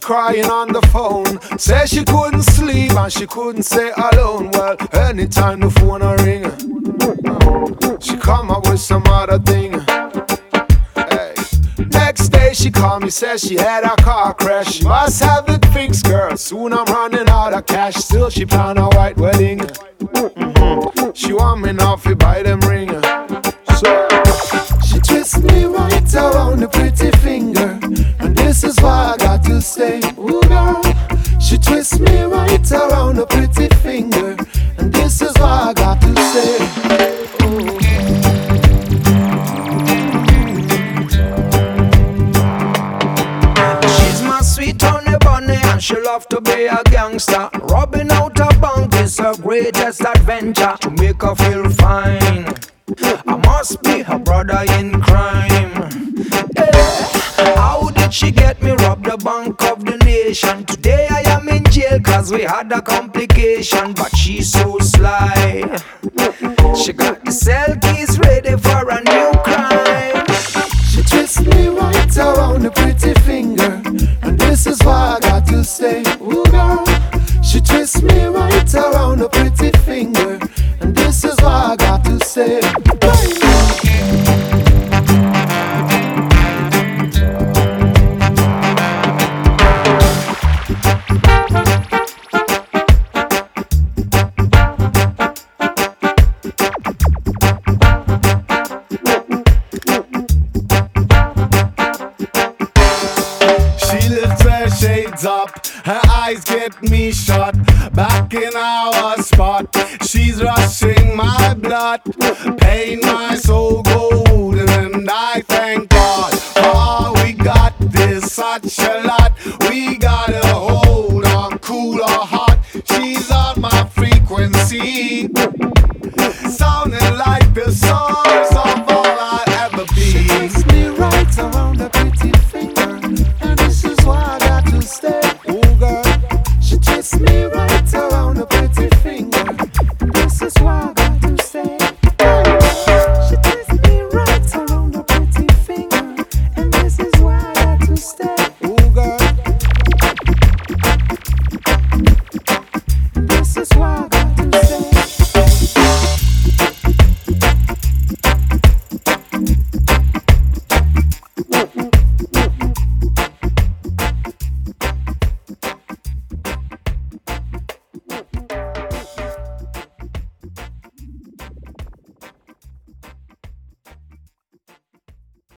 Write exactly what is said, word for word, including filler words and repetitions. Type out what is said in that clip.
crying on the phone. Said she couldn't sleep and she couldn't stay alone. Well, anytime the phone a ring, she come up with some other thing. Hey. Next day she called me, said she had a car crash. She must have it fixed, girl. Soon I'm running out of cash. Still she plan a white wedding. Mm-hmm. She want me now to buy them ring. So she twists me right around the pretty finger, and this is why I got to say, ooh girl. She twists me right around the pretty finger, and this is why I got to say, ooh. She's my sweet honey bunny, and she love to be a gangster. Robbing out a bank is her greatest adventure. To make her feel fine, I must be her brother in crime. Yeah. How did she get me robbed the bank of the nation? Today I am in jail cause we had a complication. But she's so sly, she got the cell keys ready for a new crime. She twists me right around the pretty finger, and this is why I got to say, ooh girl. She twists me right around the pretty finger, and this is why I got to say, up, her eyes get me shot. Back in our spot, she's rushing my blood, pain my soul golden, and I thank God for all we got. There's such a lot we gotta hold on, cool or hot. She's on my frequency, sounding like the stars.